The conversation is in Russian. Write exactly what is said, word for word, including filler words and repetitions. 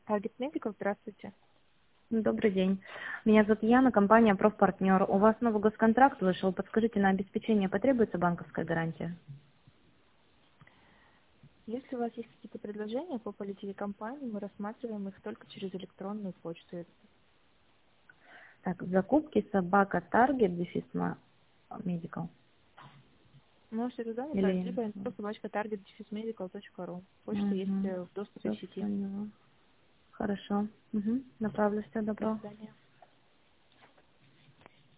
Target Medical, здравствуйте. Добрый день. Меня зовут Яна, компания «Профпартнер». У вас новый госконтракт вышел. Подскажите, на обеспечение потребуется банковская гарантия? Если у вас есть какие-то предложения по политике компании, мы рассматриваем их только через электронную почту. Так, закупки собака Target дефис Medical. Можете туда написать, Или... либо info собачка target medical точка ру. Почта есть Угу. э, в доступе Все в сети. поняла. Хорошо. Угу. Направлю. Все, До добро. свидания.